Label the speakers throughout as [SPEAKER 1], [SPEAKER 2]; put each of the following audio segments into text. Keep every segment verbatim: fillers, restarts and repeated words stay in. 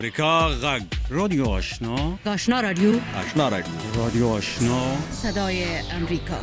[SPEAKER 1] امریکا غږ رادیو آشنا
[SPEAKER 2] آشنا رادیو
[SPEAKER 1] آشنا رادیو رادیو آشنا
[SPEAKER 2] صدای امریکا.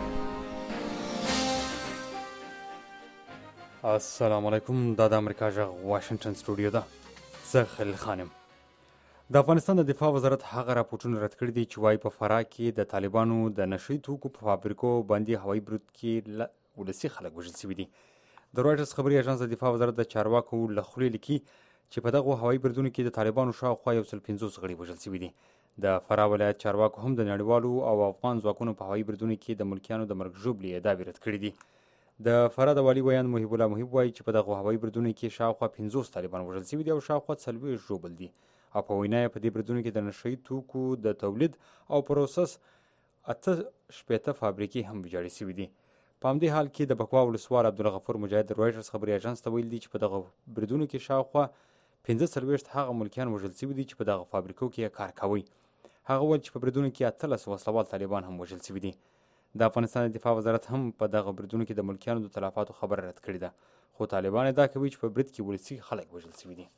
[SPEAKER 3] السلام علیکم. دا د امریکا غږ واشنگټن سټوډیو ده. زه خلیل خانم. د افغانستان د دفاع وزارت هغه راپورټونه رد کړي دي چې وايي په فراه کې د طالبانو د نشهیي توکو په فابریکو باندې هوایي برید کې ولسي خلک وژل شوي دي. د رویټرز خبري اژانس د دفاع وزارت د چارواکو له خولې لیکي چې په دغه هوایي بریدونو کې د طالبانو شاوخوا یو سل پنځوس غړي وژل شوي دي. د فراه ولایت چارواکو هم د نړیوالو او افغان ځواکونو په هوایي بریدونو کې د ملکیانو د مرګ ژوبلې ادعاوې رد کړي دي. د فراه د والي ویاند محیب الله محیب وایي چې په دغه هوایي بریدونو کې شاوخوا پنځوس طالبان وژل شوي دي او شاوخوا څلوېښت ژوبل دي. او په وینا یې په دې بریدونو کې د نشهیي توکو د تولید او پروسس اته شپېته فابریکې هم ویجاړې شوي دي. په همدې حال کې د بکوا ولسوال عبدالغفور مجاهد د رویټرز خبري اژانس ته ویلي دي چې په دغه بریدونو کې شاوخوا پنځه څلوېښت هغه ملکیان وژل شوي دي چې په دغه فابریکو کې کار کوي. هغه وویل چې په بریدونو کې اتلس وسلوال طالبان هم وژل شوي دي. د افغانستان د دفاع وزارت هم په دغه بریدونو کې د ملکیانو د تلفاتو خبره رد کړې ده، خو طالبان ادعا کوي چې په برید کې ولسي خلک وژل شوي دي.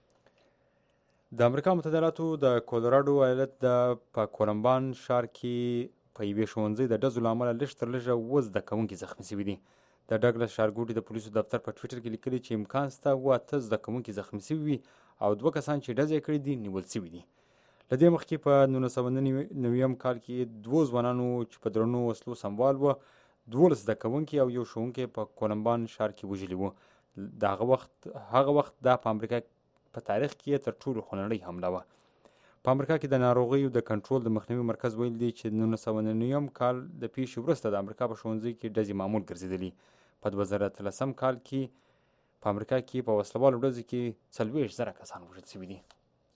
[SPEAKER 3] د امریکا متحده ایالاتو د کولراډو ایالت د په کولمبان ښار کې په یوې ښوونځي د ډزو له امله لږ تر لږه اووه زده کوونکي زخمي شوي دي. د ډګلس ښارګوټي د پولیسو دفتر په ټویټر کې لیکلي چې امکان شته اووه اته زده کوونکي زخمي شوي وي او دوه کسان چې ډز یې کړي دي نیول شوي دي. له دې مخکې په نولس سوه نویم کال کې دوو ځوانانو چې په درنو وسلو سمبال وه دولس زده کوونکي او یو ښوونکی په کولمبان ښار کې وژلي وو. د هغه وخت هغه وخت دا په امریکا په تاریخ کې تر ټولو خونړۍ حمله وه. په امریکا کې د ناروغیو د کنټرول د مخنیوي مرکز ویل دی چې نولس سوه نویم کال د پیښې وروسته د امریکا په ښوونځي کې ډزې معمول ګرځېدلي. په دوه زره اتلسم کال کې په امریکا کې په وسلوالو ډزو کې څلوېښت زره کسان وژل شوي دي.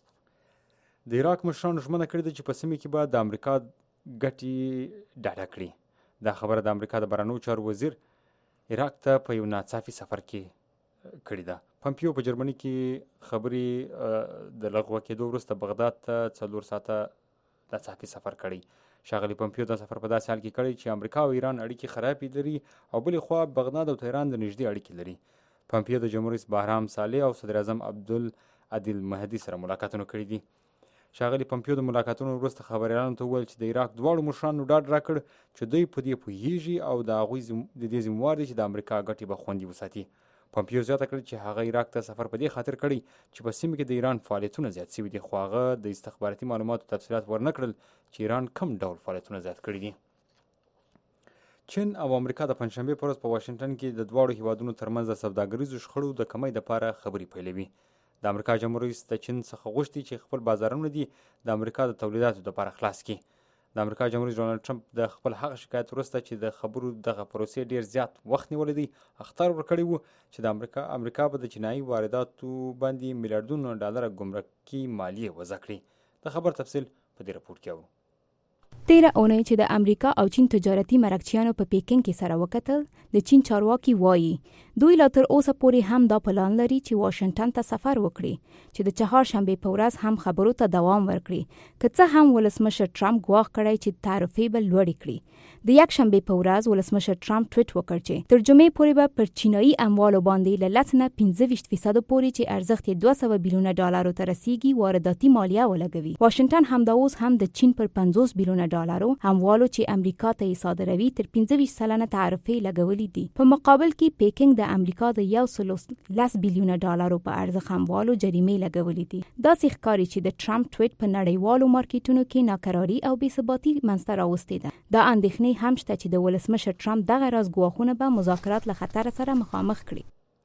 [SPEAKER 3] د عراق مشرانو ژمنه کړې ده چې په سیمه کې به د امریکا ګټې ډاډه کړي. دا خبره د امریکا د بهرنیو چارو وزیر عراق ته په یو ناڅاپي سفر کې کړې ده. پمپیو په جرمني کې خبرې د لغوه کېدو وروسته بغداد ته څلور ساعته ناڅاپي سفر کړی. ښاغلي پمپیو دا سفر په داسې حال کې کړی چې امریکا او ایران اړیکې خرابې لري او بلې خوا بغداد او تهران د نږدې اړیکې لري. پمپیو د جمهور رئیس بهرام صالح او صدر اعظم عبدالعادل مهدي سره ملاقاتونه کړي دي. ښاغلي پمپیو د ملاقاتونو وروسته خبریالانو ته وویل چې د عراق دواړو مشرانو ډاډ راکړ چې دوی په دې پوهیږي او د هغوی د دې ذمهوار دي چې د امریکا ګټې به خوندي وساتي. پمپیو زیاته کړه چې هغه عراق ته سفر په دې خاطر کړی چې په سیمه کې د ایران فعالیتونه زیات شوي دي، خو هغه د استخباراتي معلوماتو تفصیلات ورنه کړل چې ایران کم ډول فعالیتونه زیات کړي دي. چین او امریکا د پنجشنبې په ورځ په واشنګټن کې د دواړو هیوادونو ترمنځ د سوداګریزو شخړو د کمۍ لپاره خبرې پیلوي. د امریکا جمهور رئیس د چین څخه غوښتي چې خپل بازارونه دي د امریکا د تولیداتو لپاره خلاص کړي. د امریکا جمهور رئیس ډونالډ ټرمپ د خپل هغه شکایت وروسته چې د خبرو دغه پروسې ډیر زیات وخت نیولی دی اخطار ورکړی و چې د امریکا امریکا به د چینایي وارداتو باندې میلیارډونو ډالره ګمرکي مالیې وضع کړي. د خبر تفصیل په دې راپور کې اورو.
[SPEAKER 4] تیره اونۍ چې د امریکا او چین تجارتي مرکچیانو په پیکینګ کې سره وکتل، د چین چارواکي وایي دوی لا تر اوسه پورې هم دا پلان لري چې واشنګټن ته سفر وکړي چې د چهارشنبې په ورځ هم خبرو ته دوام ورکړي، که څه هم ولسمشر ټرمپ ګواښ کړی چې تعرفې به لوړې کړي. د یکشنبې په ورځ ولسمشر ټرمپ ټویټ وکړ چې تر جمعې پورې به پر چینایي اموالو باندې له لس نه پنځه ویشت فیصدو پورې چې ارزښت یې دوه سوه بیلیونه ډالرو ته رسیږي وارداتي مالیه ولګوي. واشنګټن همدا اوس هم د چین پر پنځوس بیلیونه ډالرو هموالو چې امریکا ته یې صادروي تر پنځه ویشت سلنه تعرفې لګولې دي. په مقابل کې پیکینګ د امریکا د یو سل لس بیلیونه ډالرو په ارزښت هموالو جریمې لګولې دي. داسې ښکاري چې د ټرمپ ټویټ په نړیوالو مارکیټونو کې ناکراري او بې ثباتي منځته راوستې ده. دا اندېښنې هم شته چې د ولسمشر ټرمپ دغه راز ګواښونه به مذاکرات له خطر سره مخامخ کړي.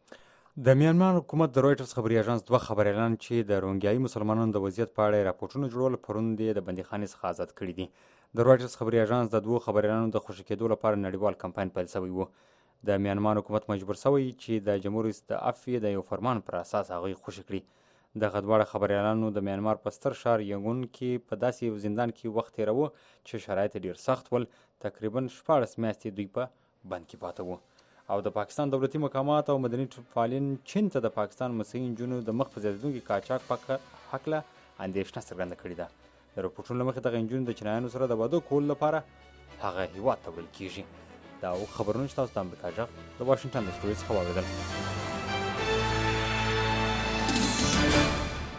[SPEAKER 3] د میانمار حکومت د رویټرز خبري اژانس دوه خبریالان چې د روهینګیایي مسلمانانو د وضعیت په اړه راپورټونه جوړول پرون د بندیخانې څخه آزاد کړي دي. د رویټرز خبري اژانس د دوو خبریالانو د خوشي کېدو لپاره نړیوال کمپاین پیل شوی و. د میانمار حکومت مجبور شوی چې د جمهور رئیس د عفوې د یو فرمان پر اساس هغوی خوشي کړي. دغه دواړه خبریالانو د میانمار په ستر ښار ینګون کې په داسې یو زندان کې وخت تېراوه چې شرایط ډېر سخت ول. تقریبا شپاړس میاشتې دوی په بند کې پاته وو. او د پاکستان دولتي مقامات او مدني فعالین چین ته د پاکستان مسیحي نجونو د مخ په زیاتېدونکي قاچاق په هکله اندېښنه څرګنده کړې ده. د راپورټونو له مخې دغه نجونې د چینایانو سره د واده کولو لپاره هغه هېواد ته وړل کېږي. دا خبرونه چې تاسو د امریکا غږ د واشنګټن د سټوډیو څخه واورېدل.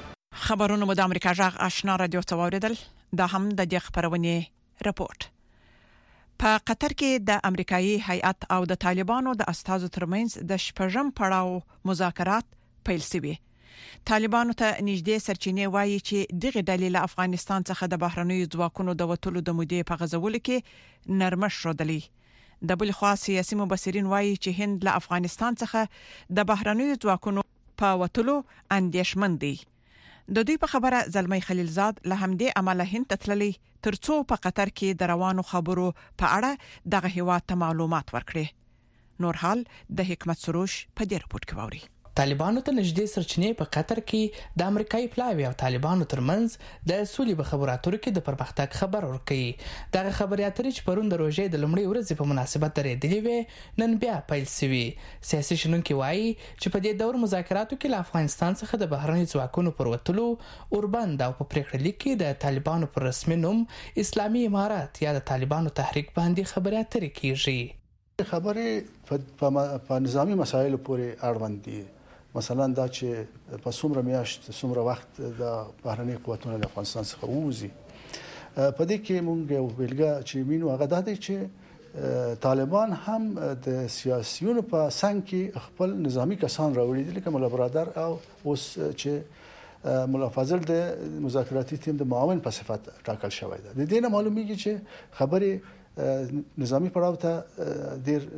[SPEAKER 5] خبرونه مو د امریکا جغ آشنا رادیو څوریدل دا هم د دې خبرونه رپورت. په قطر کې د امریکایي هیئت او د طالبانو د استازو ترمنځ د شپږم پړاو مذاکرات پیل شوي. طالبانو ته نږدې سرچینې وایي چې دغه ډلې له افغانستان څخه د بهرنیو ځواکونو د وټولو د مودې په غزولو کې نرمش شودلې. د بل خوا سیاسي مبصرین وایي چې هند له افغانستان څخه د بهرنیو ځواکونو په وټولو اندېښمن دي. د دوی په خبره زلمی خلیلزاد له همدې عمله هند تتللی ترڅو په قطر کې د روانو خبرو په اړه دغه هیواد ته معلومات ورکړي. نور حال د حکمت سروش په دې رپورت کې ووري.
[SPEAKER 6] طالبانو ته نږدې سرچینې په قطر کې د امریکایي پلاوی او طالبانو ترمنځ د سولې په خبرو اترو کې د پرمختګ خبر ورکړي. دغه خبرې اترې چې پرون د روژې د لومړۍ ورځې په مناسبت درېدلې وې نن بیا پیل شوي. سیاسي شنونکي وایي چې په دې دور مذاکراتو کې له افغانستان څخه د بهرنیو ځواکونو پر وتلو اوربند او په پریکړه لیک کې د طالبانو پر رسمي نوم اسلامي امارات یا د طالبانو تحریک باندې خبرې اترې کیږي.
[SPEAKER 7] خبرې په نظامی مسایلو پورې اړوند دي. مثلا دا چې په څومره میاشت څومره وخت د بهرني قوتونو له افغانستان څخه ووزي. په دې کې موږ یو بیلګه چې مينو هغه د دې چې طالبان هم د سیاسيونو په څنګ کې خپل نظامی کسان راوړي دي لکه مولا برادر او اوس چې مولا فاضل د مذاکراتي ټیم د معاون په صفت ټاکل شوی دی. د دې نه معلومیږي چې خبرې نظامی پړاو ته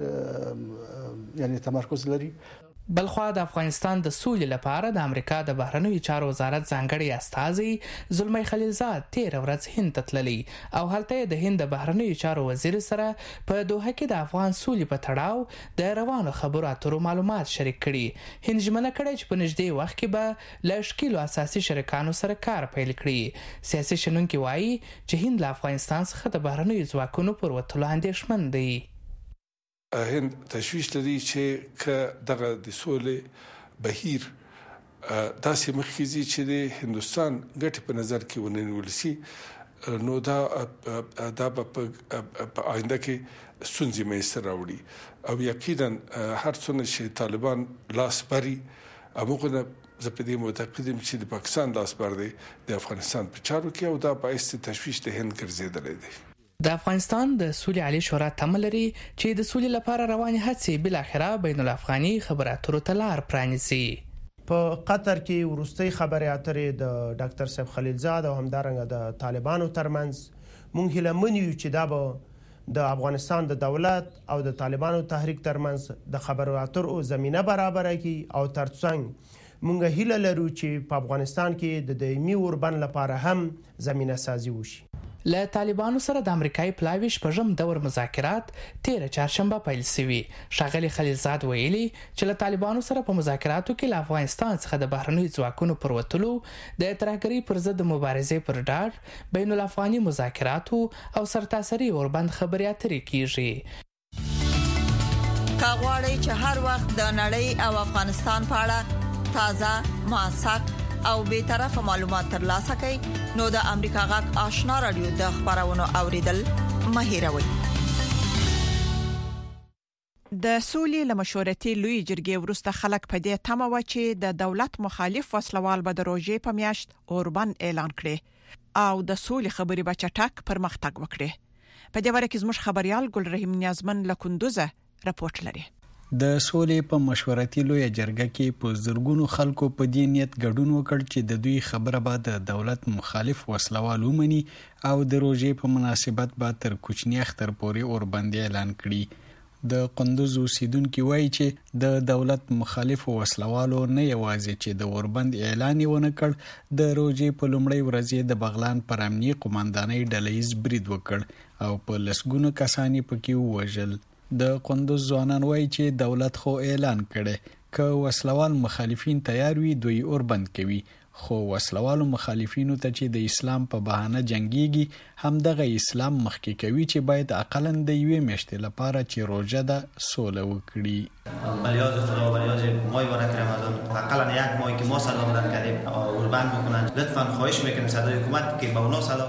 [SPEAKER 7] ډیر یعنی تمرکز لري.
[SPEAKER 6] بلخوا د افغانستان د سولې لپاره د امریکا د بهرنیو چارو وزارت ځانګړي استازي زلمی خلیلزاد تیر ورځ هند ته تللی او هلته د هند د بهرنیو چارو وزیر سره په دوحه کې د افغان سولې په تړاو د روانو خبرو اترو معلومات شریک کړي. هند ژمنه کړې چې په نږدې وخت کې به له شکیلو اساسي شریکانو سره کار پیل کړي. سیاسي شنونکي وایي چې هند له افغانستان څخه د بهرنیو ځواکونو پر وتلو اندېښمن دی.
[SPEAKER 8] هند تشویش لري چې که دغه د سولې بهیر داسې مخکېږي چې د هندستان ګټې په نظر کې ونیول شي نو دا دا په آینده کې ستونزې منځته راوړي او یقینا هر څونه چې طالبان لاس بري هغه زه په دې معتقد یم چې د پاکستان لاس بر دی د افغانستان په چارو کې او دا باعث تشویش د هند ګرځېدلی دی.
[SPEAKER 6] د افغانستان د سولې عالی شورا تمه لري چې د سولې لپاره روانې هڅې بل اخره بین الافغاني خبرو اترو ته لار پرانیزي.
[SPEAKER 9] په قطر کې ورستۍ خبرې اترې د ډاکټر صاحب خلیلزاد او همدارنګه د طالبانو ترمنځ مونږ هیله من یو چې دا به د افغانستان د دولت او د طالبانو تحریک ترمنځ د خبرو اترو زمينه برابر کړي او ترڅنګ مونږ هیله لرو چې په افغانستان کې د دایمي اوربند لپاره هم زمينه سازي وشي.
[SPEAKER 6] له طالبانو سره د امریکایي پلاوی شپږم دور مذاکرات تیر چهارشنبه پیل شوي. ښاغلي خلیلزاد ویلي چې له طالبانو سره په مذاکراتو کې له افغانستان څخه د بهرنیو ځواکونو پر وتلو د ترهګرۍ پر ضد د مبارزې پر ډاډ بین الافغاني مذاکراتو او سرتاسري اوربند خبرې اترې کیږي.
[SPEAKER 10] کاغواړي چې هر وخت د نړۍ او افغانستان په اړه تازه موثق او به طرفه معلومات ترلاسه کړئ نو د امریکا غږ آشنا رادیو د خبرونو اوریدل مه هیروئ.
[SPEAKER 5] د سولې له مشورتي لوی جرګې وروسته خلک په دې تمه و چې د دولت مخالف وسلوال به د روژې په میاشت اوربند اعلان کړي او د سولې خبرې به چټک پرمختګ وکړي. په دې اړه کې زموږ خبريال ګل رحیم نیازمن له کندوزه رپورت لري.
[SPEAKER 11] د سولې په مشورتي لوی جرګه کې په زرګونو خلکو په دې نیت ګډون وکړ چې د دوی خبره به د دولت مخالف وسلوال ومني او د روژې په مناسبت به تر کوچنی اختر پورې اوربند اعلان کړي. د قندوز اوسیدونکو وایي چې د دولت مخالف وسلوالو نه یوازې چې د اوربند اعلان ونه کړ د روژې په لومړۍ ورځ د بغلان پر امنیي قوماندانۍ ډلهیز برید وکړ او په لسګونو کسان پکې ووژل. د قندوز ځوانان وایي چې دولت خو اعلان کړي که وسلوال مخالفین تیار وي دوی اوربند کوي خو وسلوالو مخالفینو ته چې د اسلام په بهانه جنگيږي هم دغه اسلام مخکې کوي چې باید عقلاً د یوې میاشتې لپاره چې روزه ده سوله وکړي.
[SPEAKER 12] بلیاز خدا و بلیاز ماه مبارک رمضان عقلاً یک ماهی که ما صدا بلند کردیم اوربند بکنن لطفاً خواهش میکنیم صدای حکومت که با اونا صدا کردن.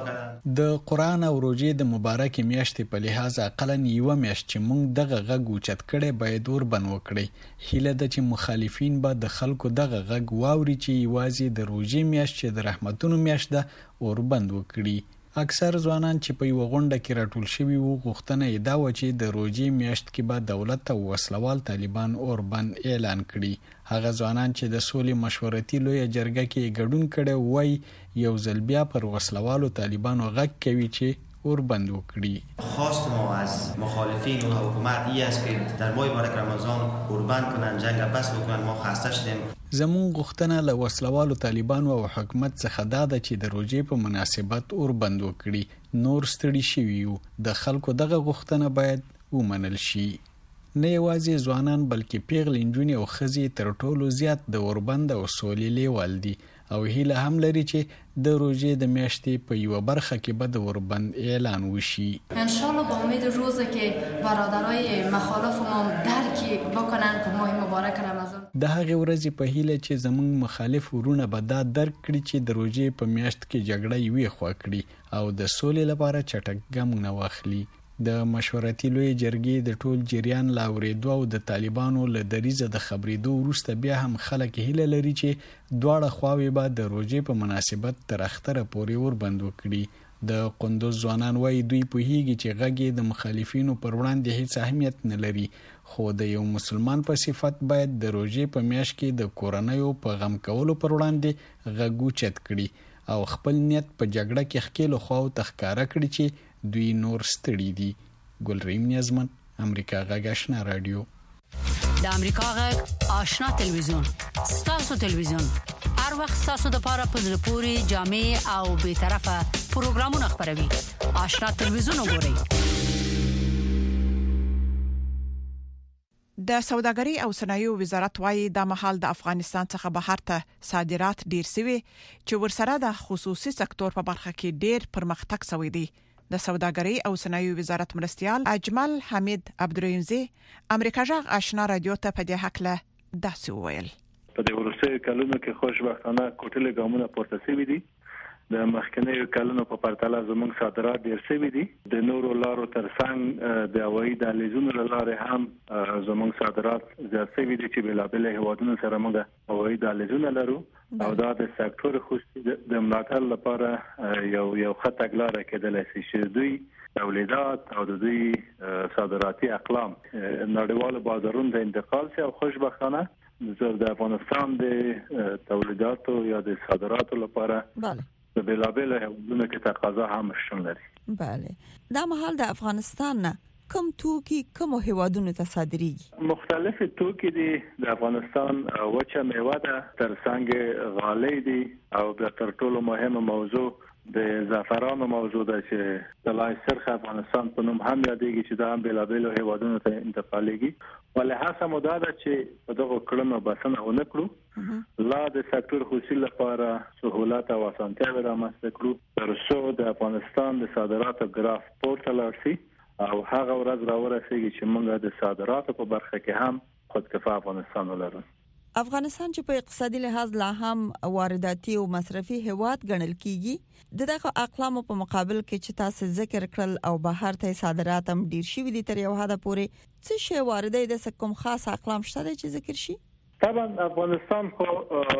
[SPEAKER 11] د قرآن او روژې د مبارکې میاشتې په لحاظ اقلا یوه میاشت چې موږ دغه غږ اوچت کړی باید وربند وکړئ. هیله ده چې مخالفین به د خلکو دغه غږ واوري چې یوازې د روژې میاشت چې د رحمتونو میاشت ده وربند وکړي. اکثر ځوانان چې په یوه غونډه کې راټول شوي وو غوښتنه یې دا وه چې د روژې میاشت کې به دولت او وسلوال طالبان اوربند اعلان کړي. هغه ځوانان چې د سولې مشورتي لویه جرګه کې ګډون کړی وایي یو ځل بیا پر وسلوالو طالبانو غږ کوي چې اوربند وکړي.
[SPEAKER 12] خواست ما از مخالفین و حکومت این است که در ماه مبارک رمضان اوربند کنن، جنگ بس بکنن. ما خسته شدیم.
[SPEAKER 11] زمون غوښتنه له وسلوالو طالبانو او حکومت څخه دا ده چې د روژې په مناسبت اوربند وکړي. نور ستړي شوي یو. د خلکو دغه غوښتنه باید ومنل شي. نه یوازې ځوانان بلکې پیغلې نجونې او ښځې تر ټولو زیات د اوربند او سولې لیوال دي او هیله هم لري چې د روژې د میاشتې په یوه برخه کې به د اوربند اعلان وشي.
[SPEAKER 13] انشالله با امید روزه که برادرای مخالف ما درکی بکنن که ماه مبارک رمضان
[SPEAKER 11] د هغې ورځې په هیله چې زموږ مخالف ورونه به دا درک کړي چې د روژې په میاشت کې جګړه یوې خوا کړي او د سولې لپاره چټک ګامونه واخلي. د مشورتي لویې جرګې د ټول جریان له اورېدو او د طالبانو له دریځه د خبرېدو وروسته بیا هم خلک هیله لري چې دواړه خواوې به د روژې په مناسبت تر اختره پورې وربند وکړي. د قندوز ځوانان وایي دوی پوهیږي چې غږ یې د مخالفینو پر وړاندې هیڅ اهمیت نه لري، خو د یو مسلمان په صفت باید د روژې په میاشت کې د کورنیو په غم کولو پر وړاندې غږ اوچت کړي او خپل نیت په جګړه کې ښکېلو خواو ته ښکاره کړي چې دوی نور ستړي دي. ګلریم نیازمن، امریکا غږ آشنا رادیو.
[SPEAKER 2] د امریکا غږ آشنا تلویزیون ستاسو تلویزیون هر وخت ستاسو د پاره په زړه پوري جامع او به طرفه پروګرامونه خبروي. آشنا تلویزیون وګورئ.
[SPEAKER 5] د سوداګرۍ او صنایعو وزارت وايي د مهال د افغانستان څخه بهر ته صادرات ډیر شوي چې ورسره د خصوصي سکتور په برخه کې ډیر پرمختګ شوی دی. د سوداګرۍ او صنایعو وزارت مرستيال اجمل حمید عبدالرحیمزی امریکا جغ آشنا رادیو ته په دې حق له داسې وویل.
[SPEAKER 14] په دې ورسته کلونو کې خوشبختانه کوټله ګامونه پورته شوي دي. د مخکنیو کلونو په پرتله زموږ صادرات ډیر شوي دي. د نورو لارو ترڅنګ د هوایي دهلیزونو لارې هم زموږ صادرات زیات شوي دي چې بلابل هیوادونو سره موږ هوایي دهلیزونه لرو او دا د سکتور خصوصي د ملاتړ لپاره یو یو خطر لاره کېدل چې دوی تولیدات او د دوی صادراتي اقلام نړیوال بازارونو ته انتقال شي او خوشبختانه د افغانستان د تولیداتو یا د صادراتو لپاره
[SPEAKER 10] بله
[SPEAKER 14] د بلابل هیوادونو کې تقاضا هم شتون لري.
[SPEAKER 10] بله دا مهال د افغانستان نه کوم توکي کوم هیوادونو ته صادریږي؟
[SPEAKER 14] مختلف توکي دي. د افغانستان وچه میوه ده، ترڅنګ غالۍ دي او د تر ټولو مهمه موضوع د زعفرانو موضوع ده چې د لای سرخ افغانستان په نوم هم یادېږي چې دا هم بلابل هیوادونو ته انتقالېږي. ولهدا مودا ده چې په دغه کړنو بسنه ونه کړو لا د سکتور خصوصي لپاره سہولت او اسانتیا رامنځته کړو تر څو د افغانستان د صادراتو ګراف پورته لاړ شي او هغه ورځ راورسېږي چې موږ د صادراتو په برخه کې هم خودکفا افغانستان ولرو.
[SPEAKER 10] افغانستان چې په اقتصادي لحاظ لا هم وارداتي او مصرفي هیواد ګڼل کیږي دغه اقلام په مقابل کې چې تاسو ذکر کړل او بهر ته صادرات هم ډیر شي دي تر یو حد پورې څه شی واردې د کوم خاص اقلام شته چې ذکر شي؟
[SPEAKER 14] طبعا افغانستان خو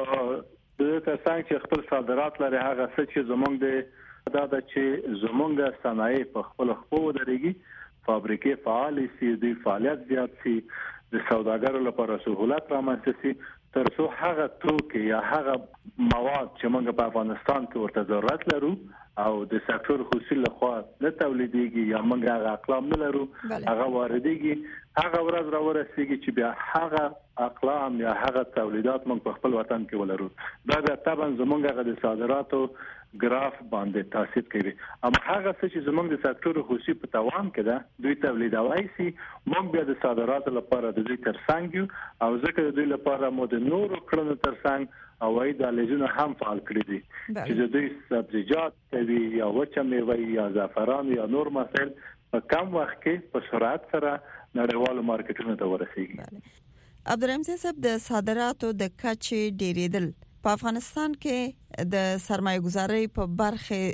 [SPEAKER 14] د ترڅنګ چې خپل صادرات لري هغه څه چې زمونږ د دا د چې زمونږ صنایع په خپل خپل ودرېږي فابریکې فعال سي د فعالیت زیات سي د سوداګرو لپاره سہولت رامنځته سي تر څو هغه توکي یا هغه مواد چې موږ په افغانستان کې ورته ضرورت لرو او د سکتور خصوصي لخوا نه تولیدېږي یا موږ هغه اقلام نه لرو هغه واردېږي هغه ورځ راورسېږي چې بیا هغه اقلام یا هغه تولیدات موږ په خپل وطن کې ولرو. دا بیا طبعا زموږ هغه د صادراتو ګراف باندې تاثیر کوي. اما هغه څه چې زموږ د سکتور خصوصي په توان کې ده دوی تولیدوي سي موږ بیا د صادراتو لپاره د دوی ترڅنګ او ځکه د دوی لپاره مو د نورو کړنو ترڅنګ هوایي دهلیزونه هم فعال کړی دي چې د دوی سبزیجات کوي یا وچه میوه یا زعفران یا نور مسائل په کم وخت کې په سرعت سره نړیوالو مارکیټونو ته ورسیږي.
[SPEAKER 10] عبدالرحیم صاحب د صادراتو د کچې ډیریدل په افغانستان کې د سرمایه گذاري په برخه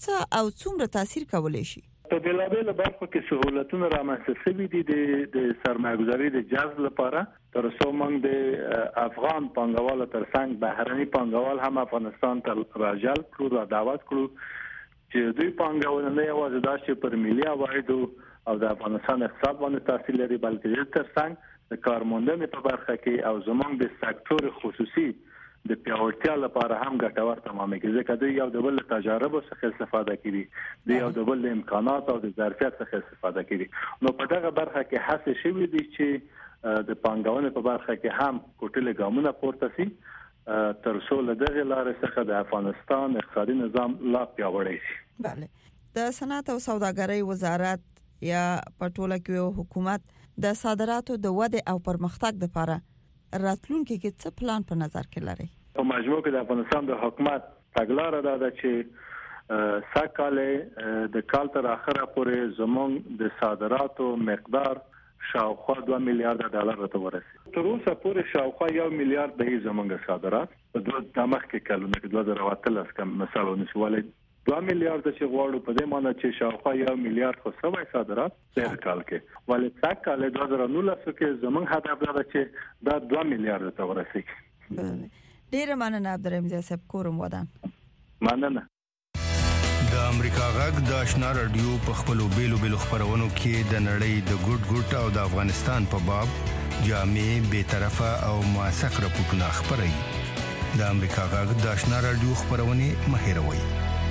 [SPEAKER 10] څه او څومره تاثیر کولای شي؟
[SPEAKER 14] په بلابل برخو کې سہولتونه رامنځته شوي دي د سرمایه‌ګذاري د جذب لپاره. تر څو موږ د افغان پانګوالو ترڅنګ بهرني پانګوال هم افغانستان ته راجلب کړو او دعوت کړو چې دوی پانګونه نه یوازې دا چې پر ملي عوایدو او د افغانستان اقتصاد باندې تاثیر لري، بلکې د ترڅنګ د کارموندنې په برخه کې او زموږ د سکتور خصوصي د پیاوړتیا لپاره هم ګټور تمامه کیږي، ځکه دوی یو د بل تجارب څخه استفاده کوي، دوی یو د بل امکانات او د ظرفیت څخه استفاده کوي. نو په دغه برخه کې هڅه شوې دي چې د پانګونې په برخه کې هم کوټلې ګامونه پورته شي تر څو له دغه لارې څخه د افغانستان اقتصادي نظام لا پیاوړی شي.
[SPEAKER 10] بله، د صنعت او سوداګرۍ وزارت یا په ټوله کې حکومت د صادراتو د ودې او پرمختګ لپاره راتلونکي کې څه پلان په نظر کې لري؟
[SPEAKER 14] په مجموع کې د افغانستان د حکومت تګلاره دا ده چې ساکاله د کال تر اخره پورې زموږ د صادراتو مقدار شاوخوا دوه میلیارډ ډالر ته ورسېږي. تر اوسه پورې شاوخوا یو میلیارډ به زموږ صادرات په دوه د مخکې کلونو کې دوه زره اتلس کم مثال ونیسولای دوه میلیارډ چې غواړو په دې معنی چې شاوخوا یو میلیارډ خو سوي صادرات تیر کال کې، ولې څنګه کال دوه زره نولس کې زموږ هدف دا چې دا دوه میلیارډ ته ورسېږي.
[SPEAKER 10] ډیره مننه عبدالرحیم صاحب، کورم ودان.
[SPEAKER 14] مننه.
[SPEAKER 15] د امریکا غږ د آشنا رادیو په خپلو بیلو بیلو خبرونو کې د نړۍ د ګډ ګډ او د افغانستان په باب جامع، بے طرفه او موثق راپورټونه خبري. د امریکا غږ د آشنا رادیو خبرونه مهیروي.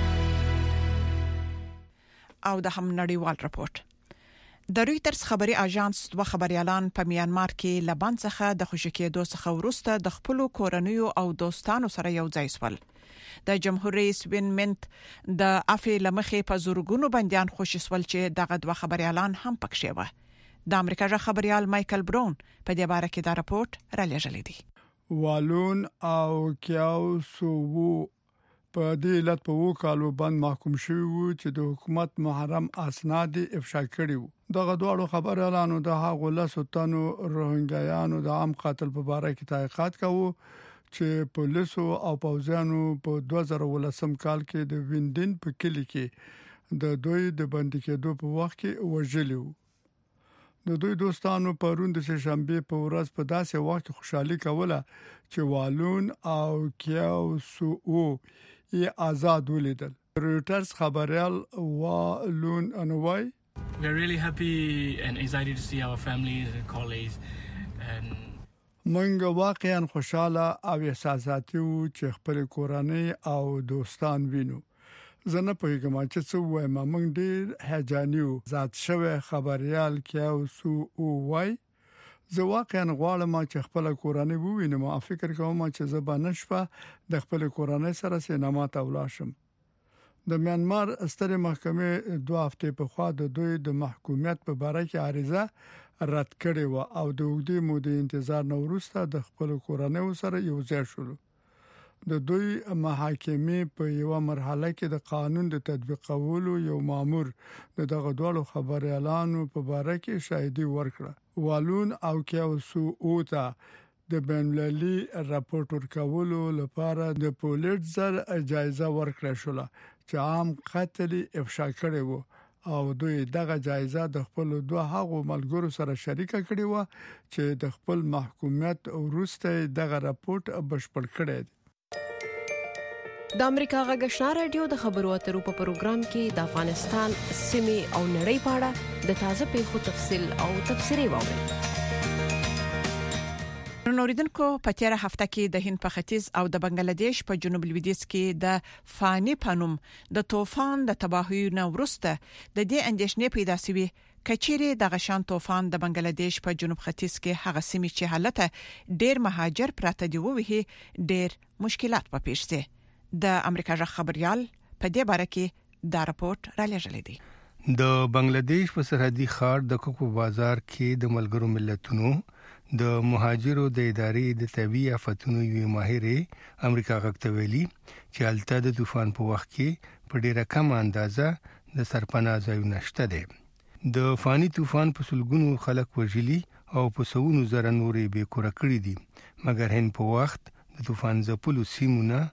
[SPEAKER 5] او د هم نړیوال راپورټ. د رويټرز خبري اژانس دوه خبريالان په میانمار کې لبنان څخه د خوشکېدو څخه ورسته د خپل کورنیو او دوستانو سره یو ځای شول. د جمهور رئیس وین منت د افي لمخې په زورګونو بنديان خوشی سول چې دغه دوه خبريالان هم پکښې و. د امریکا ژغ خبريال مايكل برون په دې باره کې دا راپورټ را لېږلی دی.
[SPEAKER 16] والون او کیاو سو په دې علت په وو کالو باندې محکوم شوی وو چې د حکومت محرم اسناد افشا کړي وو. دغه دواړو خبريالانو د هغو لاسو تنو روهنګیانو د عام قتل په اړه کې تحقیقات کوي چې پولیسو او پوځیانو په دوه زره ولسم کال کې د ویندین په کلی کې د دوی د باندې کېدو په وخت کې وژلي وو. د دوی دوستانو پرون د شنبه په ورځ په داسې وخت خوشحالي کوله چې والون او کیاو سو یې آزاد ولیدل. رويټرز خبريال والون انوای
[SPEAKER 17] We are really happy and excited to see our families and colleagues and
[SPEAKER 16] منګ واقعا خوشاله او احساساتي وو چې خپل کورنۍ او دوستان وینو. زه نه پوهیږم چې څه وایم، موږ ډېر هیجانیو. ذات شوه خبريال کیاو سو وای زه واقعا غواړم چې خپل کورنۍ ووینم او فکر کوم چې زه به نشپه د خپل کورنۍ سره سینما ته ولاړم. د میانمار سترې محکمې دوه هفته په خوا د دوی د محکومیت په اړه کې عریضه رد کړې و او د وګړي مودې انتظار نو وروسته د خپل کورنۍ سره یو ځای شول. د دوی محاکمې په یو مرحله کې د قانون د تطبیقولو یو مامور د دغه دوه خبريالانو په اړه کې شاهدي ورکړه. والون او کیاوسو اوتا د بین‌المللي راپورټ ورکولو لپاره د پولیټزر جایزه ورکړه شوه چې عام قتل افشا کړي وو او دوی دغه جایزه د خپل دوه هغو ملګرو سره شریکه کړي وو چې د خپل محکومیت وروسته دغه راپورټ بشپړ کړي.
[SPEAKER 18] د امریکا غږ آشنا رادیو د خبرو اترو په پروګرام کې د افغانستان سیمې او نړۍ په اړه د تازه پیښو تفصیل او تبصرې واورئ.
[SPEAKER 5] نوریدونکو په تیره هفته کې د هند په ختیځ او د بنگلاديش په جنوب لویدیځ کې د فانی پنوم د طوفان د تباهي نو ورسته د دې اندېښنې پیدا شوې کچيري د غشان طوفان د بنگلاديش په جنوب ختیځ کې هغه سیمې چې حالت ډېر مهاجر پراته دی وې ډېر مشکلات په پیښ دي. د امریکا ژغ خبريال په دې باره کې دا راپورټ را لېږلی دی.
[SPEAKER 15] د بنگلاديش په سرحدي ښار د کوکو بازار کې د ملګرو ملتونو د مهاجرو د ادارې د طبيعي آفتونو یو ماهر امریکا غږ ته ویلي چې الته د طوفان په وخت کې په ډیره کم اندازه د سرپناه ځایونه شته دي. د فانی طوفان په سلګونو خلک وژلي او په سونو زره نورې به کور کړی دي، مګر هن په وخت د طوفان ځپلو سیمونه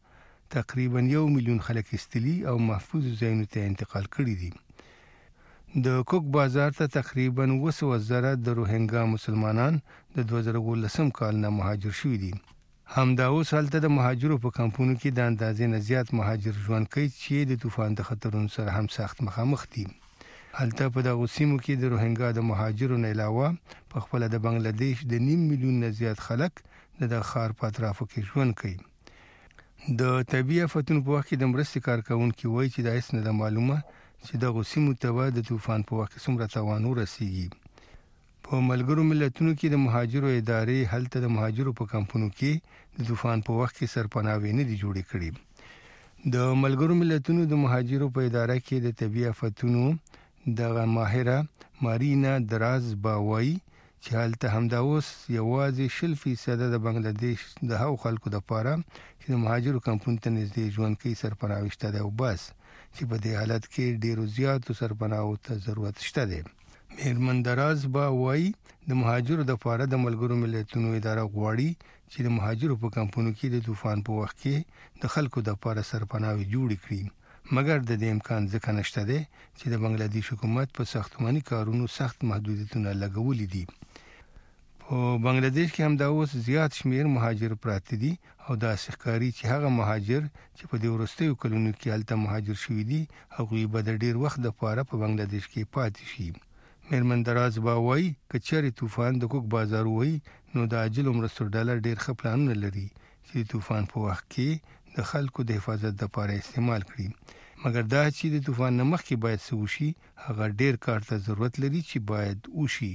[SPEAKER 15] تقریبا یو میلیون خلک استلی او محفوظ ځایونو ته انتقال کړي دي. د کوک بازار ته تقریبا وسو زره د روهنګا مسلمانان د دوه زره ولسم کال نه مهاجر شوي دي. همدا اوس هلته د مهاجرو په کمپونو کې د اندازې نه زیات مهاجر ژوند کوي چې د طوفان د خطرونو سره هم سخت مخامخ دي. هلته په دغه سیمو کې د روهنګا د مهاجرو نه علاوه په خپل د بنگلاديش د نیم میلیون نه زیات خلک د خار په اطرافو کې ژوند کوي. د طبيعي آفتونو په وخت کې د مرستې کارکونکو وایي چې د هیڅ نه معلومه چې د غوسیمو ته د طوفان په وخت کې څومره تاوان ورسیږي. په ملګرو ملتونو کې د مهاجرو ادارې هلته د مهاجرو په کمپونو کې د طوفان په وخت کې سرپناهي نه دي جوړې کړې. د ملګرو ملتونو د مهاجرو په اداره کې د طبيعي آفتونو د ماهره مارینا دراز باوي چې هلته همدا اوس یوازې شل فیصد د بنگلاديش د هغو خلکو لپاره چې د مهاجرو کمپون ته نږدې ژوند کوي سرپناهي شته ده او بس چې په دې حالت کې ډیرو زیاتو سرپناهو ته ضرورت شته ده. میرمن دراز باوي د مهاجرو لپاره د ملګرو ملتونو اداره غواړي چې د مهاجرو په کمپونو کې د طوفان په وخت کې د خلکو لپاره سرپناهي جوړ کړي. مګر د دې امکان ځکه نشته دی چې د بنگلاديش حکومت په ساختماني کارونو سخت محدودیتونه لګولې دي. په بنگلاديش کې هم دا اوس زیات شمیر مهاجر پراته دي او دا ښکاري چې هغه مهاجر چې په دې وروستیو کلونو کې هلته مهاجر شوي دي هغوی به د ډیر وخت لپاره په بنگلاديش کې پاتې شي. میرمن دراز باوي کچري طوفان د کوک بازار وای نو د عاجل مرستو ډالر ډیر ښه پلانونه لري چې طوفان په وخت کې د خلکو د حفاظت لپاره استعمال کړي. مګر دا چې د طوفان نه مخکې باید څه وشي هغه ډیر کار ته ضرورت لري چې باید وشي.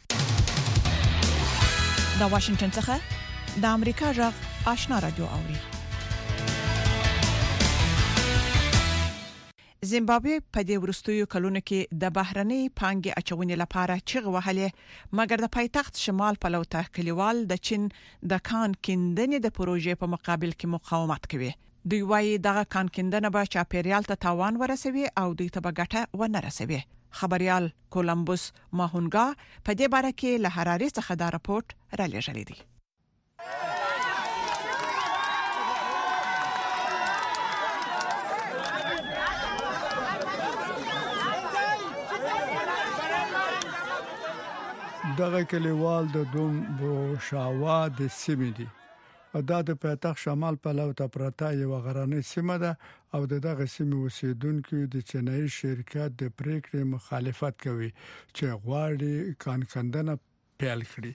[SPEAKER 5] د واشنگټن څخه د امریکا غږ آشنا رادیو اوري. زیمبابوې په دې ورستیو کلونو کې د بهرنۍ پانګې اچونې لپاره چغه وهلې مګر د پایتخت شمال په لور ته کلیوال د چین د کان کیندنې د پروژې په مقابل کې مقاومت کوي. دوی وايي دغه کان کیندنه به چاپیریال ته تاوان ورسوي او دوی ته به ګټه ونه رسوي. خبريال کولمبوس ماهونګا په دې باره کې له حراري څخه دا راپورټ را لېږلی دی.
[SPEAKER 16] دغه کلیوال د دوم بوشاوا د سیمې دي. دا د پایتخت شمال په لور ته پراته یو غرانه سیمه ده او دغه سیمه اوسیدونکو د چینایي شرکت د پریکړې مخالفت کوي چې غواړي کان کندنه پیل کړي.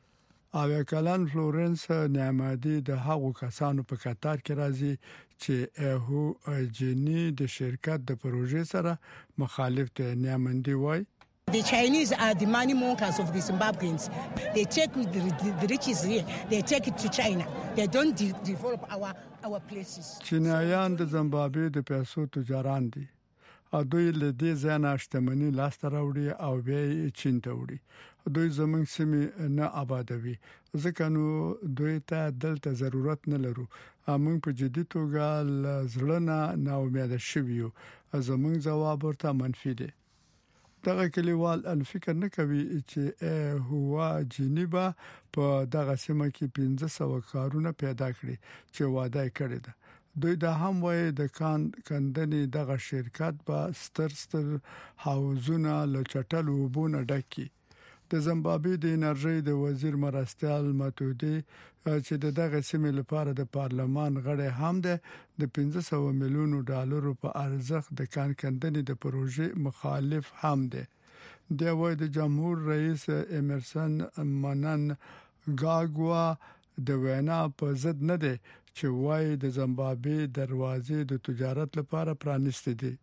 [SPEAKER 16] او کلان فلورنس نعمادي د هغو کسانو په قطار کې راځي چې هو جنی د شرکت د پروژې سره مخالف دي. نعمادي وای
[SPEAKER 19] The Chinese are the money makers of the Zimbabweans. They take the, the, the riches here, they take it to China. They don't de- develop our our places.
[SPEAKER 16] چینایان د زیمبابوې د پیسو تجاران دي. او دوی له دې ځای شتمنۍ لاس ته راوړي او بیا یې چین ته وړي. دوی زموږ سیمه نه آبادوي ځکه نو دوی ته دلته ضرورت نه لرو. موږ په جدي توګه زړه نه امید شویو. زموږ جواب ورته منفي دی. دغه کلیوال الفکر نه کوي چې هوا جنیبا په دغه سیمه کې پنځه سوه کارونه پیدا کړي چې وعده کړی ده. دوی دا هم وایي د کان کندنې دغه شرکت به ستر ستر هاوزونه له چټل وبونه ډکي. د زیمبابوې د انرژي د وزیر مرستیال ماتودي چې دغه سیمې لپاره د پارلمان غړی هم ده د پنځه سوه میلیون ډالر په ارزښت د کان کندنې د پروژې مخالف هم ده. د وای د جمهور رئیس امرسن منن گاګوا د وینا په ضد نه ده چې وای د زیمبابوې دروازې د تجارت لپاره پرانیستې دي.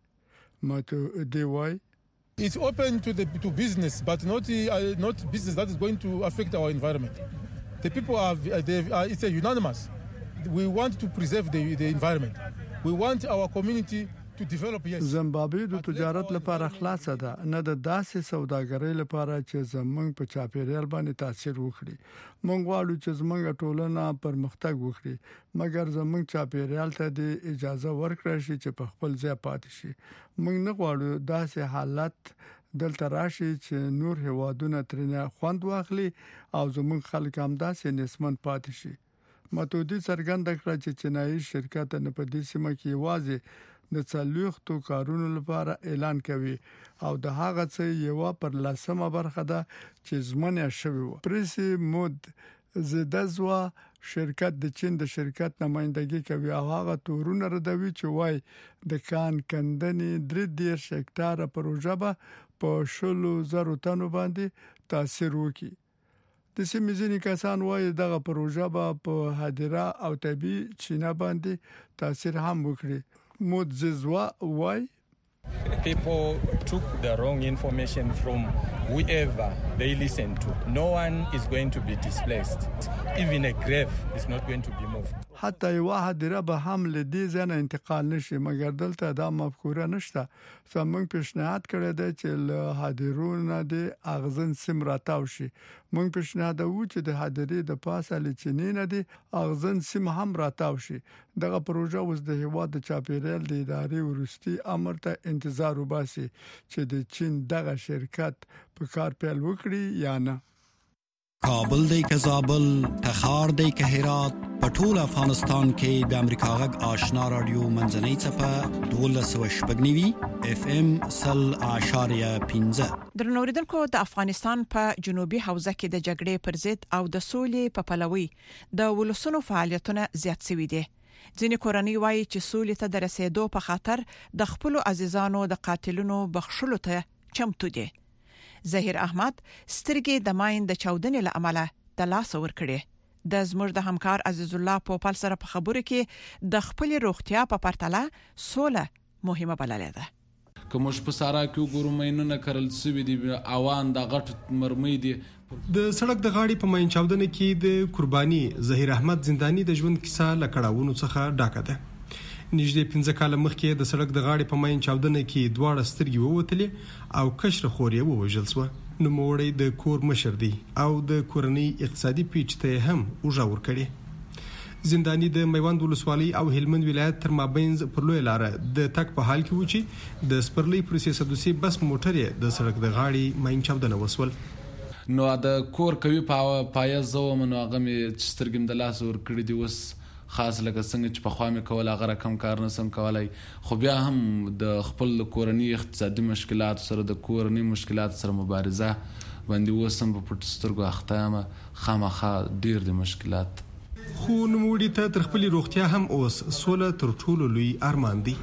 [SPEAKER 16] ماتودي وای
[SPEAKER 20] It's open to the to business, but not uh, not business that is going to affect our environment. The people are, they are it's a unanimous. We want to preserve the the environment. We want our community to develop. Yes.
[SPEAKER 16] زیمبابوې د تجارت لپاره خلاصه ده نه د داسې سوداګرۍ لپاره چې زمونږ په چاپیریال باندې تاثیر وکړي. مونږ غواړو چې زمونږ ټولنه پرمختګ وکړي مګر زمونږ چاپیریال ته د اجازه ورکړي شي چې په خپل ځای پاتې شي. مونږ نه غواړو داسې حالت دلته راشي چې نور هوادونه ترنه خوند واخلي او زمونږ خلک هم داسې نسبت پاتې شي. متودي څرګنده کړه چې چینایي شرکت نه په دې سیمه کې واځي د څلوختو کارونو لپاره اعلان کوي او د هغه څه یو پر لسمه برخه ده چې زمنه شوی و. پریسی مود زدازوا شرکت د چین د شرکت نمائندګي کوي او هغه تورونه ردوي چې وای د کان کندنې درې ډیر هکټاره پروژه به په شلو زرو تنو باندې تاثیر وکړي. د سیمې ځینې کسان وایي دغه پروژه به په هدیره او طبي چینه باندې تاثیر هم وکړي. مودزوا وای
[SPEAKER 21] People took the wrong information from whoever they listen to. No one is going to be displaced. Even a grave is not going to be moved.
[SPEAKER 16] حتی یو هدیره به هم لدی ځنه انتقال نشي مګر دلته دا مفکوره نشته. زمونږ پیشنهاد کړی دی چې له هدیرونو د اغزن سیم راتاو شي. مونږ پیشنهاد وو چې د هدیرې د پاسه لچینې نه دی اغزن سیم هم راتاو شي. دغه پروژه اوس د هیواد د چاپیریال د ادارې ورستي امر ته انتظار وباسي چې د چین دغه شرکت په کار پیل وکړي یا نه.
[SPEAKER 22] کابل دی که زابل، تخار دی که هرات، په ټول افغانستان کې د امریکا غږ آشنا رادیو منځنۍ څپه دولس سوه شپږ نوي اف ام سل اعشاریه پنځه.
[SPEAKER 5] درنوریدونکو د افغانستان په جنوبي حوزه کې د جګړې پر ضد او د سولې په پلوي د ولسونو فعالیتونه زیات شوي دي. ځینې کورنۍ وایي چې سولې ته د رسیدو په خاطر د خپل عزیزانو د قاتلونو بخښلو ته چمتو دي. ظهیر احمد سترګې د ماین د چاودنې له امله د لاس ور کړې. د زموږ د همکار عزیز الله پوپل سره په خبرو کې د خپل روغتیا په پرتله سوله مهمه بللې ده.
[SPEAKER 23] کوم په سارا کې ګورو مینونه کړل سوي دي اوان د غټ مرمۍ دي.
[SPEAKER 24] د سړک د غاړې په ماین چاودنې کې د قرباني ظهیر احمد زنداني د ژوند کیسه لکړاوونو څخه ډاکه ده. نږدې پنځه کاله مخکې د سړک د غاړې په ماین چاودنه کې دواړه سترګې ووتلې او کشر خور یې ووژل شو. نو موړی د کور مشر دی او د کورنۍ اقتصادي پیچ ته هم وژاور کړي. زنداني د میوند ولسوالۍ او هلمند ولایت تر مابین پر لوی لار د تک په حال کې و چې د سپرلی پروسې سدوسی بس موټر د سړک د غاړې ماین چاودنه وسول.
[SPEAKER 23] نو د کور کوي پایا زوم نو هغه می سترګم د لاس ور کړی دی. وس خاص لکه څنګه چې په خوا مې کول هغه رقم کار نه سم کولای، خو بیا هم د خپل کورنۍ اقتصادي مشکلات سره د کورنۍ مشکلات سره مبارزه باندې وسم په پټ سترګو اخته یم. خامخا ډیر د مشکلات
[SPEAKER 24] خو نوموړي ته تر خپل روغتیا هم اوس سوله تر ټولو لوی ارمان دی.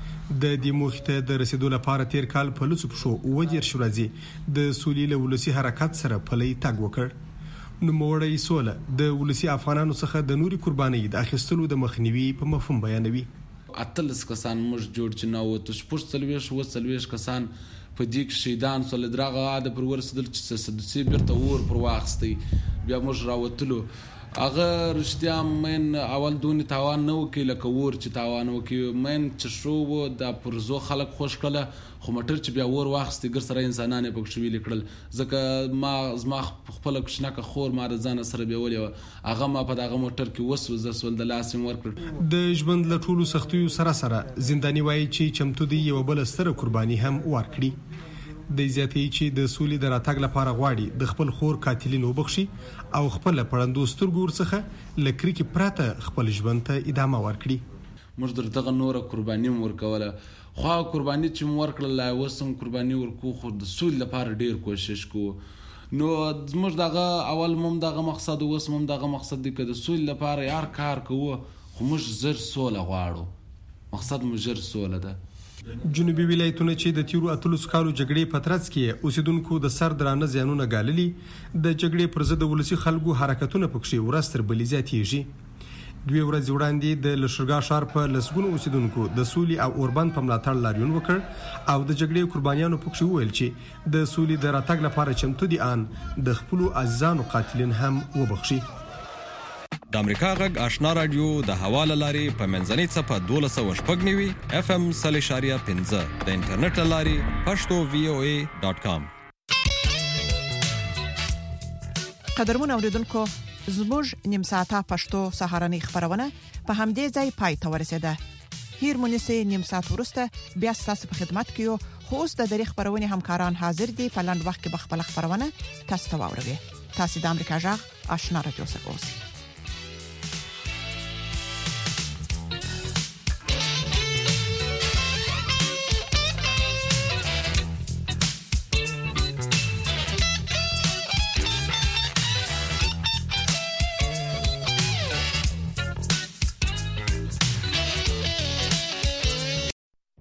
[SPEAKER 24] د دې موخې ته د رسیدو لپاره تیر کال په لوڅ پښو وجر شورازي د سولې له ولسی حرکت سره پلي تاګ وکړ. نو موړی سوله د ولسی افغانانو څخه د نوري قرباني د اخیستلو د مخنیوي په مفهوم بیانوي.
[SPEAKER 23] اتلس کسان موږ جوړ چې نو ته شپږ څلويش و څلويش کسان په دې کې شهیدان سول. درغه عاده پر ورسدل چې سدسي بیرته ور پر واخستي بیا موږ راوتلو. هغه رښتیا من اول دونی تاوان نه وکي لکه ور چې تاوان وکي من چې شو د پرزو خلک خوش کړه. خو مټر چې بیا ور واخستي ګر سره انسانانه پک شوی لیکل ځکه ما زما خپل کښناکه خور ما ځان سره به ولې هغه ما په دغه موټر کې وسوځ سول د لاس ور کړ.
[SPEAKER 24] د ژوند له ټولو سختیو سره سره زنداني وایي چې چمتو دی یو بل ستره قرباني هم ورکړي. د زیاتې چې د سولې د راتګ لپاره غواړي د خپل خور قاتلین وبخشي او خپل پړندو سترګور څخه لکري کې پراته خپل ژوند ته ادامه ورکړي.
[SPEAKER 23] موږ دغه نور قرباني ورکوله خو قرباني چې مور کړل لا وسم قرباني ورکو خو د سولې لپاره ډیر کوشش کو. نو موږ دغه اول مم دغه مقصد وسم دغه مقصد دی که د سولې لپاره یار کار کوو خو موږ زر سوله غواړو. مقصد مو زر سوله ده.
[SPEAKER 24] جنوبي ولایتونه چې د تیرو اتلس کالو جګړې په ترڅ کې اوسیدونکو د سر درانه زیانونه ګاللي د جګړې پر ضد ولسی خلکو حرکتونه پکښې ورستر بلې زیاتېږي. دوی ورځ وړاندې د لشرګا ښار په لسګونو اوسیدونکو د سولې او اوربند په ملاتړ لاریون وکړ او د جګړې قربانیانو پکښې وویل چې د سولې د راتګ لپاره چمتو دي ان د خپلو عزیزانو قاتلین هم وبخشي.
[SPEAKER 25] د امریکا غږ آشنا رادیو د حواله لاري په منځنۍ څپه دولس سوه شپږ نوي اف ام سل اشاریه پنځه د انټرنیټ لاري پښتو وی او ای ډاټ کام.
[SPEAKER 5] قدرمن اوریدونکو زموږ نیم ساعته پښتو سهارنۍ خبرونه په همدې ځای پای ته ورسیده. هیر مونږه نیم ساعت ورسته بیا تاسو په خدمت کې یو. خو اوس د دری خبرونه همکاران حاضر دي په لاند وخت کې بخپل خبرونه تاسو ته واوروي. تاسو د امریکا غږ آشنا رادیو سره اوسئ.